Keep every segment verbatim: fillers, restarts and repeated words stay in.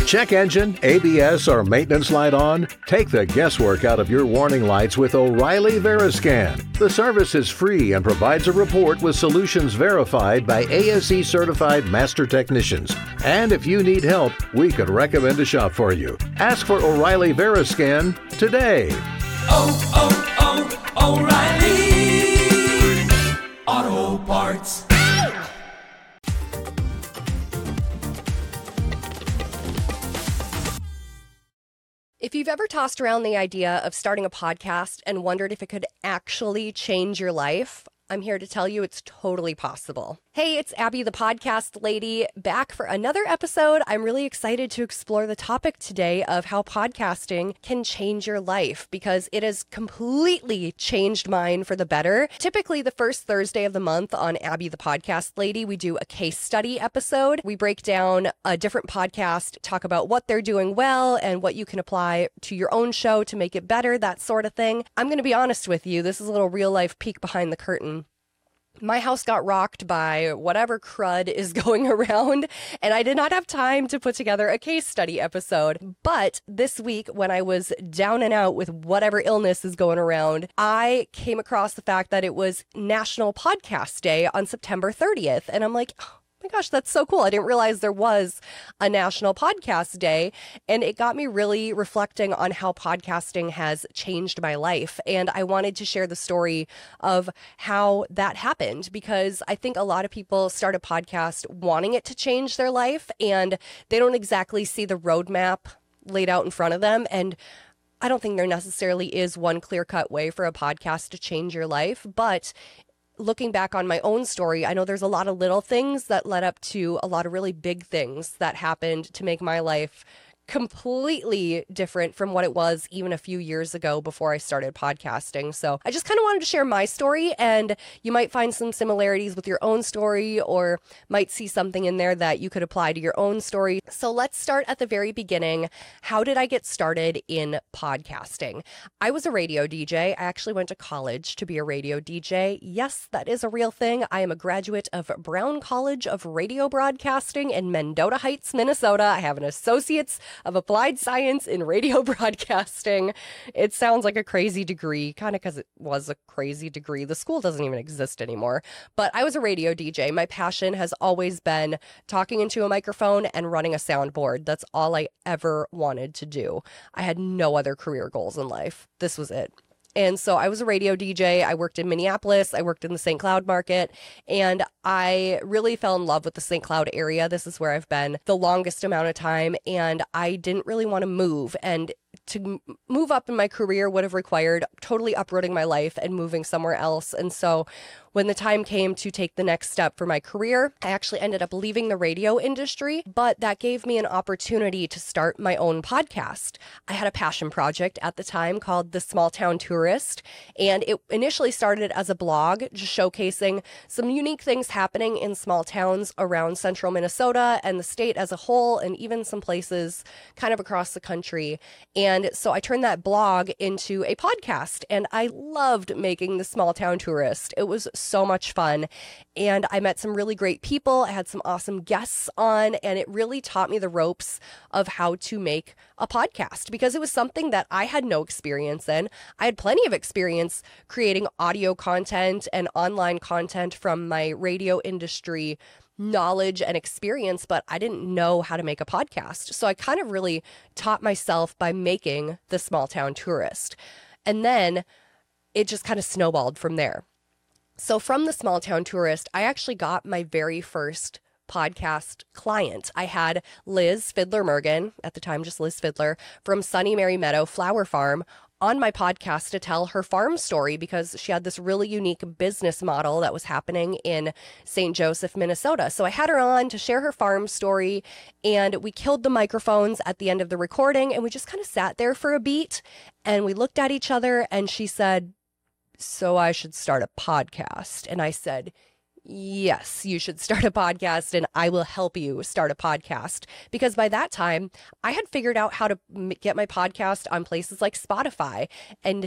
Check engine, A B S, or maintenance light on? Take the guesswork out of your warning lights with O'Reilly Veriscan. The service is free and provides a report with solutions verified by A S E certified master technicians. And if you need help, we could recommend a shop for you. Ask for O'Reilly Veriscan today. Oh, oh, oh, O'Reilly Auto Parts. If you've ever tossed around the idea of starting a podcast and wondered if it could actually change your life, I'm here to tell you it's totally possible. Hey, it's Abby, the podcast lady, back for another episode. I'm really excited to explore the topic today of how podcasting can change your life because it has completely changed mine for the better. Typically, the first Thursday of the month on Abby, the podcast lady, we do a case study episode. We break down a different podcast, talk about what they're doing well and what you can apply to your own show to make it better, that sort of thing. I'm going to be honest with you. This is a little real life peek behind the curtain. My house got rocked by whatever crud is going around, and I did not have time to put together a case study episode. But this week, when I was down and out with whatever illness is going around, I came across the fact that it was National Podcast Day on September thirtieth. And I'm like, oh my gosh, that's so cool. I didn't realize there was a National Podcast Day. And it got me really reflecting on how podcasting has changed my life. And I wanted to share the story of how that happened because I think a lot of people start a podcast wanting it to change their life and they don't exactly see the roadmap laid out in front of them. And I don't think there necessarily is one clear-cut way for a podcast to change your life, but looking back on my own story, I know there's a lot of little things that led up to a lot of really big things that happened to make my life completely different from what it was even a few years ago before I started podcasting. So I just kind of wanted to share my story, and you might find some similarities with your own story or might see something in there that you could apply to your own story. So let's start at the very beginning. How did I get started in podcasting? I was a radio D J. I actually went to college to be a radio D J. Yes, that is a real thing. I am a graduate of Brown College of Radio Broadcasting in Mendota Heights, Minnesota. I have an associate's of applied science in radio broadcasting. It sounds like a crazy degree, kind of because it was a crazy degree. The school doesn't even exist anymore. But I was a radio D J. My passion has always been talking into a microphone and running a soundboard. That's all I ever wanted to do. I had no other career goals in life. This was it. And so I was a radio D J. I worked in Minneapolis. I worked in the Saint Cloud market, and I really fell in love with the Saint Cloud area. This is where I've been the longest amount of time, and I didn't really want to move. And to move up in my career would have required totally uprooting my life and moving somewhere else. And so when the time came to take the next step for my career, I actually ended up leaving the radio industry, but that gave me an opportunity to start my own podcast. I had a passion project at the time called The Small Town Tourist, and it initially started as a blog, just showcasing some unique things happening in small towns around central Minnesota and the state as a whole, and even some places kind of across the country. And so I turned that blog into a podcast, and I loved making The Small Town Tourist. It was so much fun, and I met some really great people. I had some awesome guests on, and it really taught me the ropes of how to make a podcast because it was something that I had no experience in. I had plenty of experience creating audio content and online content from my radio industry knowledge and experience, but I didn't know how to make a podcast. So I kind of really taught myself by making The Small Town Tourist. And then it just kind of snowballed from there. So from The Small Town Tourist, I actually got my very first podcast client. I had Liz Fiddler-Mergen, at the time just Liz Fiddler, from Sunny Mary Meadow Flower Farm on my podcast to tell her farm story because she had this really unique business model that was happening in Saint Joseph, Minnesota. So I had her on to share her farm story, and we killed the microphones at the end of the recording, and we just kind of sat there for a beat, and we looked at each other, and she said, "So I should start a podcast." And I said, "Yes, you should start a podcast, and I will help you start a podcast." Because by that time, I had figured out how to m- get my podcast on places like Spotify. And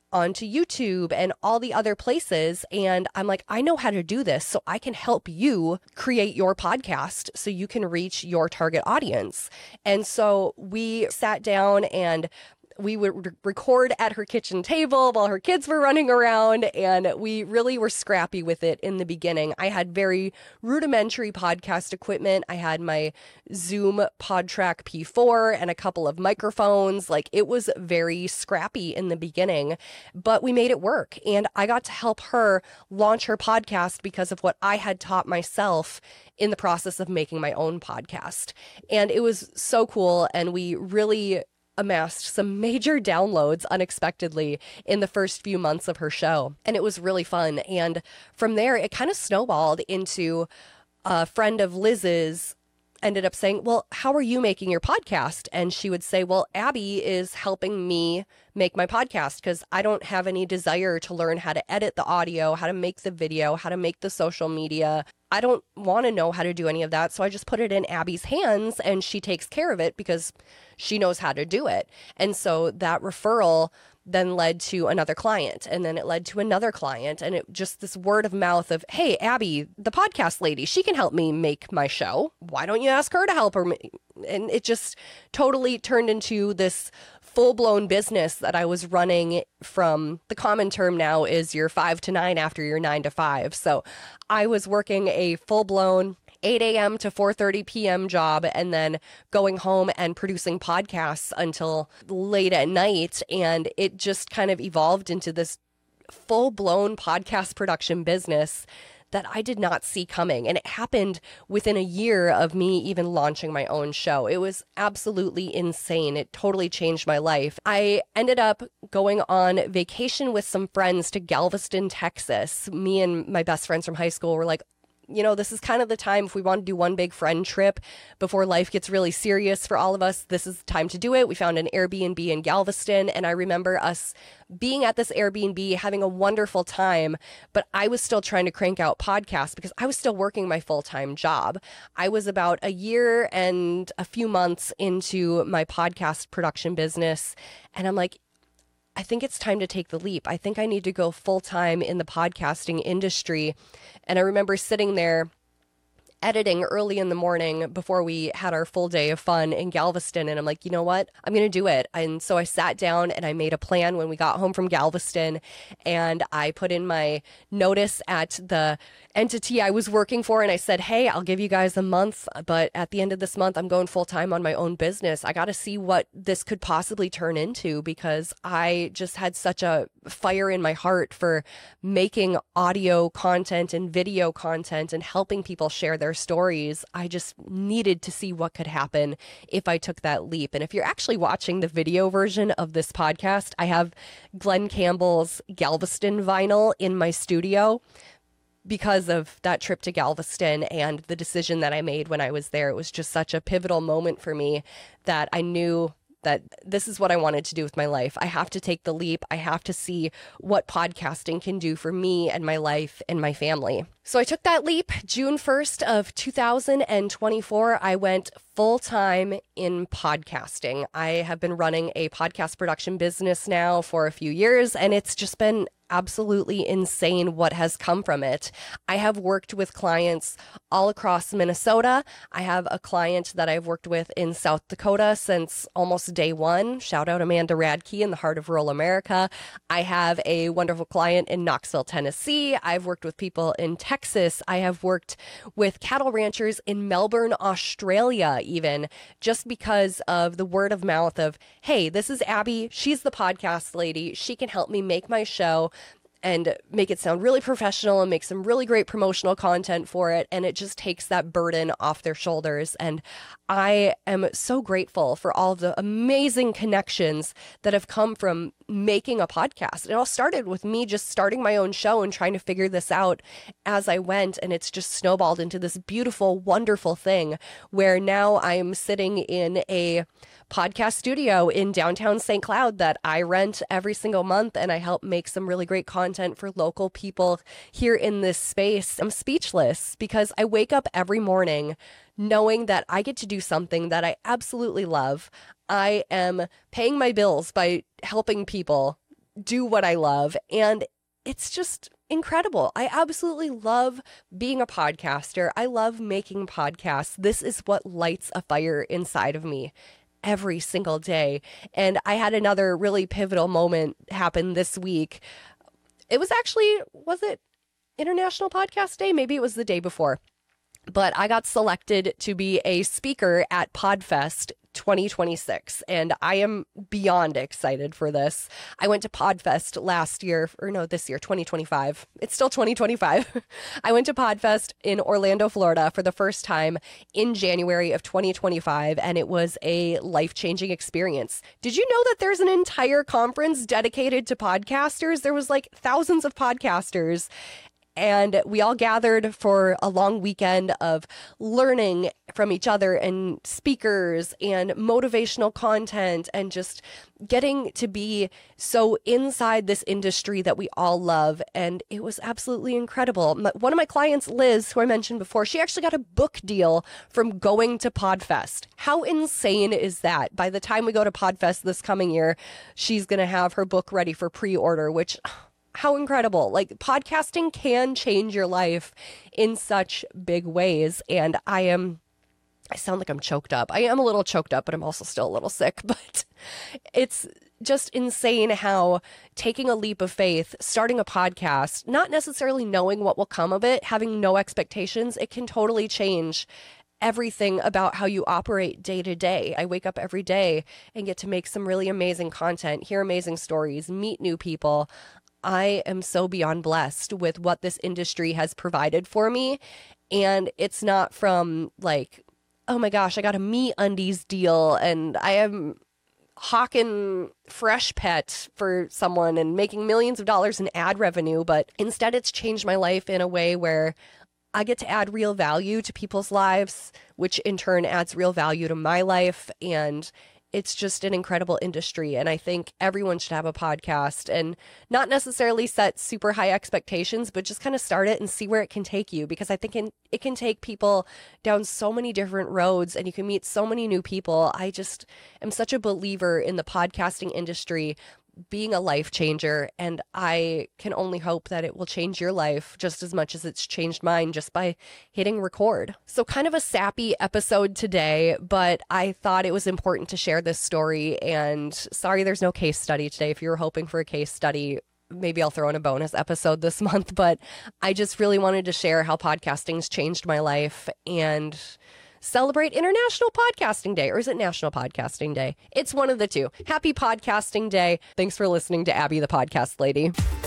onto YouTube and all the other places. And I'm like, I know how to do this, so I can help you create your podcast so you can reach your target audience. And so we sat down and we would record at her kitchen table while her kids were running around, and we really were scrappy with it in the beginning. I had very rudimentary podcast equipment. I had my Zoom PodTrack P four and a couple of microphones. Like, it was very scrappy in the beginning, but we made it work. And I got to help her launch her podcast because of what I had taught myself in the process of making my own podcast. And it was so cool. And we really amassed some major downloads unexpectedly in the first few months of her show. And it was really fun. And from there, it kind of snowballed into a friend of Liz's ended up saying, well, how are you making your podcast? And she would say, well, Abby is helping me make my podcast because I don't have any desire to learn how to edit the audio, how to make the video, how to make the social media. I don't want to know how to do any of that. So I just put it in Abby's hands and she takes care of it because she knows how to do it. And so that referral then led to another client, and then it led to another client, and it just this word of mouth of, hey, Abby, the podcast lady, she can help me make my show. Why don't you ask her to help her? And it just totally turned into this full-blown business that I was running from, the common term now is your five to nine after your nine to five. So I was working a full-blown eight a.m. to four thirty p.m. job, and then going home and producing podcasts until late at night. And it just kind of evolved into this full-blown podcast production business that I did not see coming. And it happened within a year of me even launching my own show. It was absolutely insane. It totally changed my life. I ended up going on vacation with some friends to Galveston, Texas. Me and my best friends from high school were like, you know, this is kind of the time if we want to do one big friend trip before life gets really serious for all of us. This is the time to do it. We found an Airbnb in Galveston, and I remember us being at this Airbnb, having a wonderful time, but I was still trying to crank out podcasts because I was still working my full-time job. I was about a year and a few months into my podcast production business, and I'm like, I think it's time to take the leap. I think I need to go full-time in the podcasting industry. And I remember sitting there editing early in the morning before we had our full day of fun in Galveston. And I'm like, you know what? I'm going to do it. And so I sat down and I made a plan when we got home from Galveston, and I put in my notice at the entity I was working for. And I said, hey, I'll give you guys a month, but at the end of this month, I'm going full time on my own business. I got to see what this could possibly turn into, because I just had such a fire in my heart for making audio content and video content and helping people share their stories. I just needed to see what could happen if I took that leap. And if you're actually watching the video version of this podcast, I have Glenn Campbell's Galveston vinyl in my studio because of that trip to Galveston and the decision that I made when I was there. It was just such a pivotal moment for me that I knew that this is what I wanted to do with my life. I have to take the leap. I have to see what podcasting can do for me and my life and my family. So I took that leap. June first of two thousand twenty-four, I went full-time in podcasting. I have been running a podcast production business now for a few years, and it's just been absolutely insane what has come from it. I have worked with clients all across Minnesota. I have a client that I've worked with in South Dakota since almost day one. Shout out Amanda Radke in the heart of rural America. I have a wonderful client in Knoxville, Tennessee. I've worked with people in Texas. I have worked with cattle ranchers in Melbourne, Australia, even just because of the word of mouth of, hey, this is Abby. She's the podcast lady. She can help me make my show and make it sound really professional and make some really great promotional content for it. And it just takes that burden off their shoulders. And I am so grateful for all of the amazing connections that have come from making a podcast. It all started with me just starting my own show and trying to figure this out as I went. And it's just snowballed into this beautiful, wonderful thing where now I'm sitting in a podcast studio in downtown Saint Cloud that I rent every single month, and I help make some really great content for local people here in this space. I'm speechless because I wake up every morning knowing that I get to do something that I absolutely love. I am paying my bills by helping people do what I love. And it's just incredible. I absolutely love being a podcaster. I love making podcasts. This is what lights a fire inside of me every single day. And I had another really pivotal moment happen this week. It was actually, was it International Podcast Day? Maybe it was the day before. But I got selected to be a speaker at PodFest twenty twenty-six, and I am beyond excited for this. I went to PodFest last year, or no, this year, twenty twenty-five. It's still twenty twenty-five. I went to PodFest in Orlando, Florida for the first time in January of twenty twenty-five, and it was a life-changing experience. Did you know that there's an entire conference dedicated to podcasters? There was like thousands of podcasters. And we all gathered for a long weekend of learning from each other and speakers and motivational content and just getting to be so inside this industry that we all love. And it was absolutely incredible. One of my clients, Liz, who I mentioned before, she actually got a book deal from going to PodFest. How insane is that? By the time we go to PodFest this coming year, she's going to have her book ready for pre-order, which... how incredible. Like, podcasting can change your life in such big ways. And I am, I sound like I'm choked up. I am a little choked up, but I'm also still a little sick. But it's just insane how taking a leap of faith, starting a podcast, not necessarily knowing what will come of it, having no expectations, it can totally change everything about how you operate day to day. I wake up every day and get to make some really amazing content, hear amazing stories, meet new people. I am so beyond blessed with what this industry has provided for me. And it's not from like, oh my gosh, I got a MeUndies deal and I am hawking Fresh Pet for someone and making millions of dollars in ad revenue. But instead, it's changed my life in a way where I get to add real value to people's lives, which in turn adds real value to my life. And it's just an incredible industry. And I think everyone should have a podcast and not necessarily set super high expectations, but just kind of start it and see where it can take you. Because I think it can take people down so many different roads and you can meet so many new people. I just am such a believer in the podcasting industry being a life changer, and I can only hope that it will change your life just as much as it's changed mine just by hitting record. So kind of a sappy episode today, but I thought it was important to share this story, and sorry there's no case study today. If you were hoping for a case study, maybe I'll throw in a bonus episode this month, but I just really wanted to share how podcasting's changed my life and celebrate International Podcasting Day. Or is it National Podcasting Day? It's one of the two. Happy Podcasting Day. Thanks for listening to Abby the Podcast Lady.